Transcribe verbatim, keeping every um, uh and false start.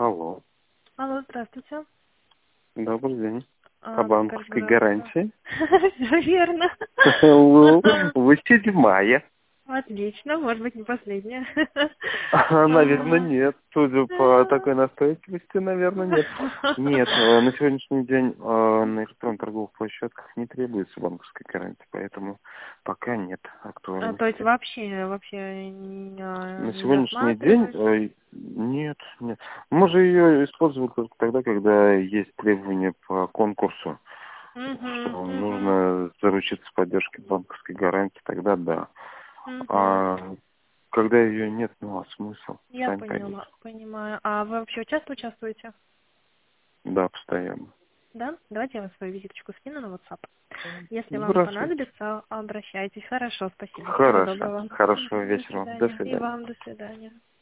Алло. Алло, здравствуйте. Добрый день. По А, банковской подскажите, гарантии. все верно. Вы седьмая. Отлично, может быть, не последняя. А, наверное, А. нет. Судя по такой настойчивости, наверное, нет. Нет, э, на сегодняшний день э, на электронных торговых площадках не требуется банковской гарантии, поэтому пока нет А, то есть актуальности. вообще, вообще не, а, На не сегодняшний день рассматриваете? э, нет, нет. Можно ее использовать только тогда, когда есть требования по конкурсу, Угу, что угу, нужно заручиться поддержкой банковской гарантии, тогда да. угу. А когда ее нет, ну а смысл? Я Сами поймите. поняла, понимаю. А вы вообще часто участвуете? Да, постоянно. Да? Давайте я вам свою визиточку скину на WhatsApp. Если вам Здравствуйте. понадобится, обращайтесь. Хорошо, спасибо. Всего Хорошо. доброго. Хорошего До вечера. До свидания. И свидания. вам до свидания.